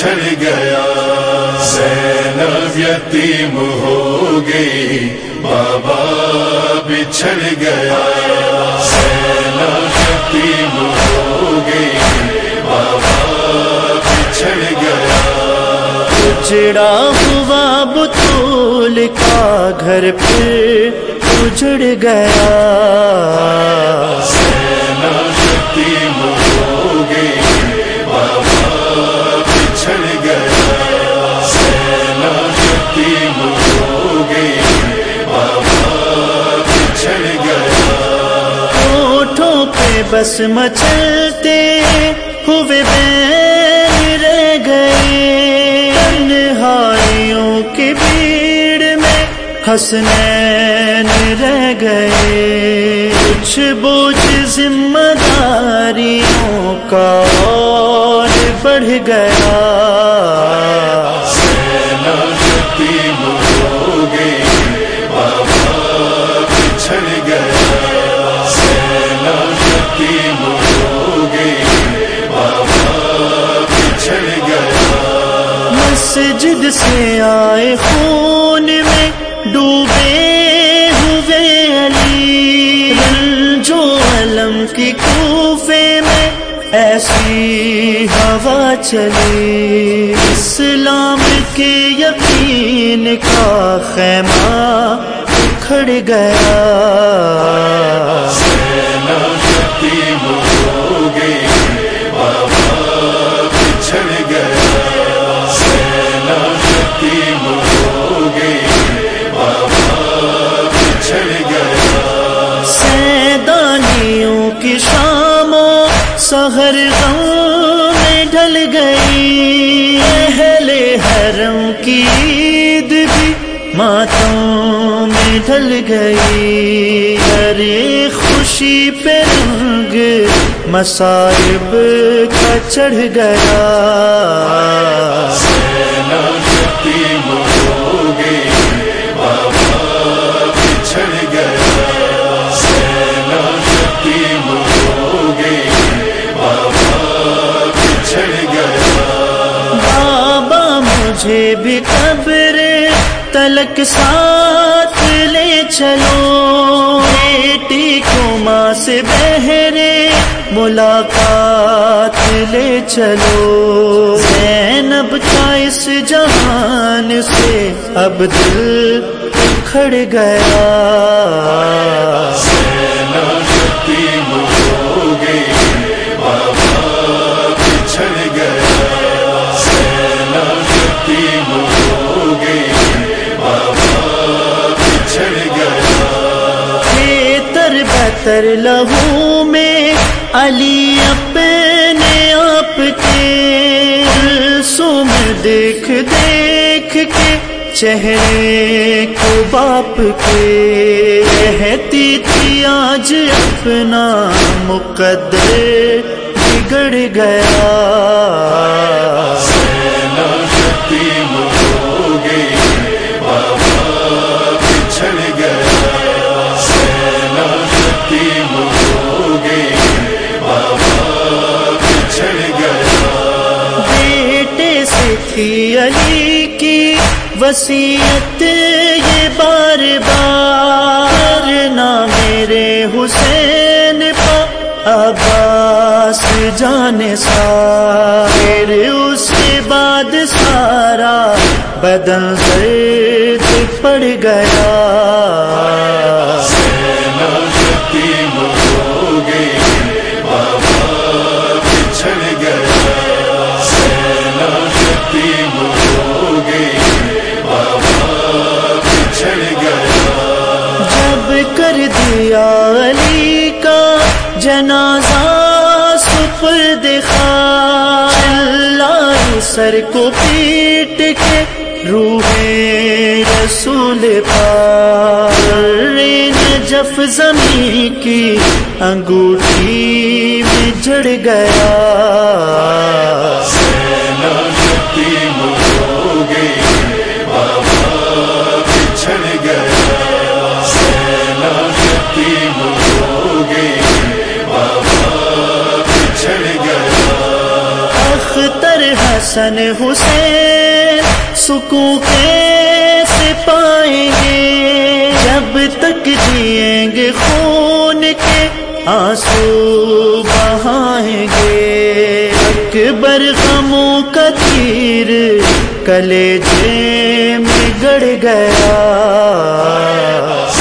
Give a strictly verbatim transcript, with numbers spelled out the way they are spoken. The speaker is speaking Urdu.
بچھڑ گیا، زینب یتیم ہو گئی، بابا بچھڑ گیا، زینب یتیم ہو گئی، بابا بچھڑ گیا، اجڑا ہوا بطول کا گھر پھر اجڑ گیا، زینب یتیم ہو گئی، بابا بچھڑ گیا، زینب یتیم ہو گئی، بابا بچھڑ گیا، ہونٹوں پہ بس مچلتے ہوئے بین رہ گئے، تنہائیوں کی بھیڑ میں حسنین رہ گئے، کچھ بوجھ ذمہ داریوں کا اور بڑھ گیا، زینب یتیم ہو گئی، بابا بچھڑ گیا، زینب یتیم ہو گئی، بابا بچھڑ گیا، مسجد سے آئے خون میں ڈوبے ہوئے علی، رنج و الم کی کوفے میں ایسی ہوا چلی، اسلام کے یقین کا خیمہ اکھڑ گیا، زینب یتیم ہو گئی، بابا بچھڑ گیا، زینب یتیم ہو گئی، بابا بچھڑ گیا، سیدانیوں کی شاموں سحر غم میں ڈھل گئی، اہل حرم کی عید بھی ماتم میں ڈھل گئی، ارے خوشی پہ رنگ مصائب کا چڑھ گیا، زینب یتیم ہو گئی، بابا بچھڑ گیا، زینب یتیم ہو گئی، بابا بچھڑ گیا، بابا مجھے بھی قبر تلک ساتھ لے چلو، بیٹی کو ماں سے بہرے ملاقات لے چلو، زینب کا اس جہان سے اب دل اکھڑ گیا، زینب یتیم ہو گئی، بابا بچھڑ گیا، زینب یتیم ہو گئی، بابا بچھڑ گیا، تر بتر لہو میں علی اپنے آپ کے رسوم دیکھ دیکھ کے چہرے کو باپ کے، کہتی تھی آج اپنا مقدر بگڑ گیا، زینب یتیم ہو گئی، بابا بچھڑ گیا، زینب یتیم ہو گئی، بابا بچھڑ گیا، بیٹے سے تھی علی کی وصیت یہ بار بار، نہ میرے حسین پا عباس جانے سا، پھر اس کے بعد سارا بدن زرد پڑ گیا، زینب یتیم ہو گئی، بابا بچھڑ گیا، زینب یتیم ہو گئی، بابا بچھڑ گیا، جب کر دیا علی کا جنازہ سپرد خاک، چلائی سر کو پیٹ کے روح رسول پاک، نجف زمین کی انگوٹھی میں جڑ گیا، زینب یتیم ہو گئی، بابا بچھڑ گیا، زینب یتیم ہو گئی، بابا بچھڑ گیا، اختر اور حسن حسین سکون کیسے پائیں گے جب تک جئیں گے خون کے آنسو بہائیں گے اکبر غموں کا تیر کلیجے میں گڑ گیا